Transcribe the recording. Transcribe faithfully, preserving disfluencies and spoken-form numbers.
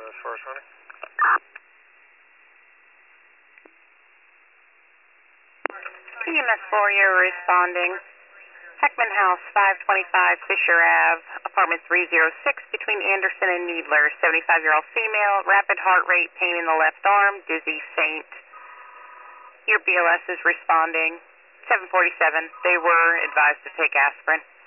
as far as running. E M S four, you're responding. Heckman House, five twenty-five Fisher Ave, apartment three oh six, between Anderson and Needler. seventy-five-year-old female, rapid heart rate, pain in the left arm, dizzy, faint. Your B L S is responding. seven forty-seven, they were advised to take aspirin.